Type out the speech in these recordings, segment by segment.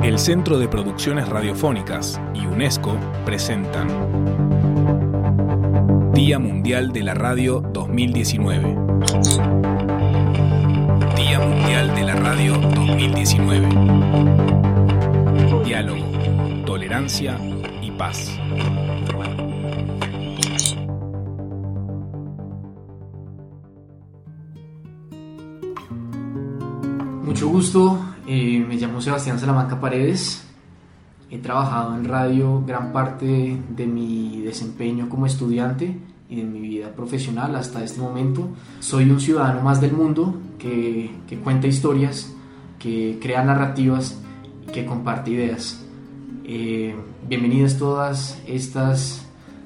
El Centro de Producciones Radiofónicas y UNESCO presentan Día Mundial de la Radio 2019. Día Mundial de la Radio 2019. Diálogo, tolerancia y paz. Mucho gusto, me llamo Sebastián Salamanca Paredes. He trabajado en radio gran parte de mi desempeño como estudiante y de mi vida profesional hasta este momento. Soy un ciudadano más del mundo que cuenta historias, que crea narrativas y que comparte ideas. Bienvenidas todas estas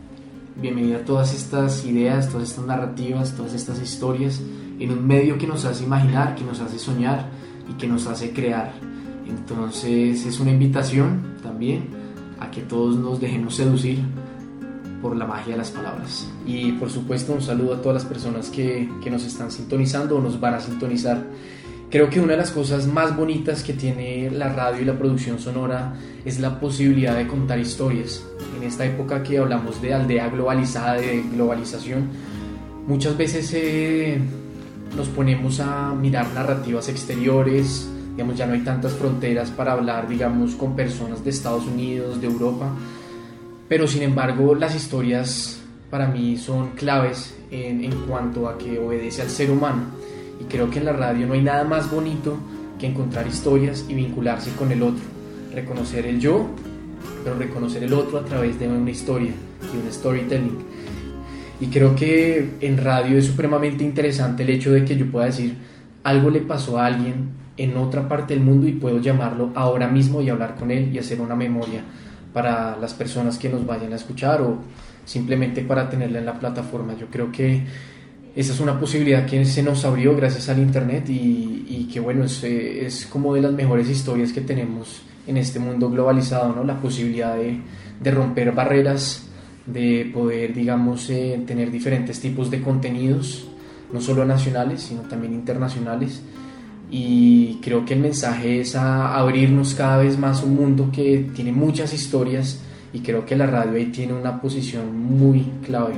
ideas, todas estas narrativas, todas estas historias en un medio que nos hace imaginar, que nos hace soñar y que nos hace crear. Entonces es una invitación también a que todos nos dejemos seducir por la magia de las palabras. Y por supuesto un saludo a todas las personas que nos están sintonizando o nos van a sintonizar. Creo que una de las cosas más bonitas que tiene la radio y la producción sonora es la posibilidad de contar historias. En esta época que hablamos de aldea globalizada, de globalización, muchas veces nos ponemos a mirar narrativas exteriores, digamos, ya no hay tantas fronteras para hablar, digamos, con personas de Estados Unidos, de Europa, pero sin embargo las historias para mí son claves en cuanto a que obedece al ser humano, y creo que en la radio no hay nada más bonito que encontrar historias y vincularse con el otro, reconocer el yo, pero reconocer el otro a través de una historia y un storytelling. Y creo que en radio es supremamente interesante el hecho de que yo pueda decir algo le pasó a alguien en otra parte del mundo y puedo llamarlo ahora mismo y hablar con él y hacer una memoria para las personas que nos vayan a escuchar o simplemente para tenerla en la plataforma. Yo creo que esa es una posibilidad que se nos abrió gracias al internet y que bueno, es como de las mejores historias que tenemos en este mundo globalizado, ¿no? La posibilidad de romper barreras, de poder, digamos, tener diferentes tipos de contenidos, no solo nacionales, sino también internacionales. Y creo que el mensaje es a abrirnos cada vez más a un mundo que tiene muchas historias, y creo que la radio ahí tiene una posición muy clave.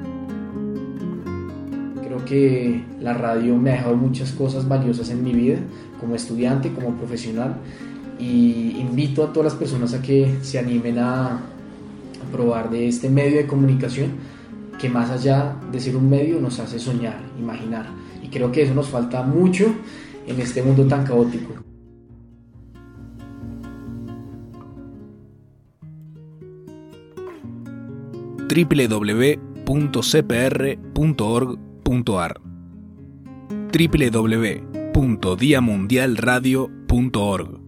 Creo que la radio me ha dejado muchas cosas valiosas en mi vida, como estudiante, como profesional, y invito a todas las personas a que se animen a probar de este medio de comunicación que más allá de ser un medio nos hace soñar, imaginar, y creo que eso nos falta mucho en este mundo tan caótico. www.cpr.org.ar www.diamundialradio.org